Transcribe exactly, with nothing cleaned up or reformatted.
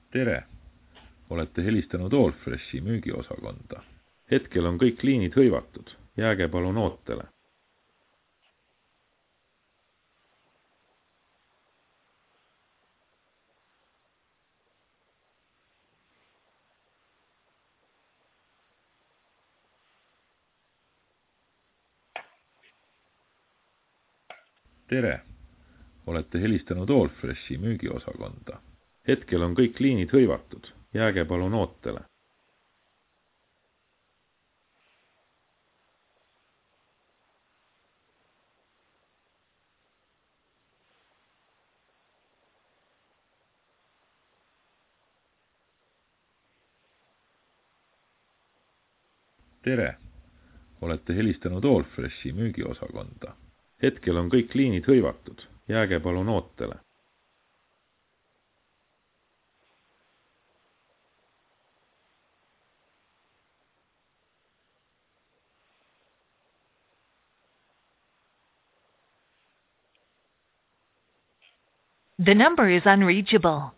tere! Olete helistanud Allfreshi müügiosakonda. Hetkel on kõik liinid hõivatud. Jääge palun ootele. tere! Olete helistanud Allfreshi müügiosakonda. Hetkel on kõik liinid hõivatud. Jääge palun ootele. tere! Olete helistanud Allfreshi müügiosakonda. Hetkel on kõik liinid hõivatud. Jääge palun ootele. The number is unreachable.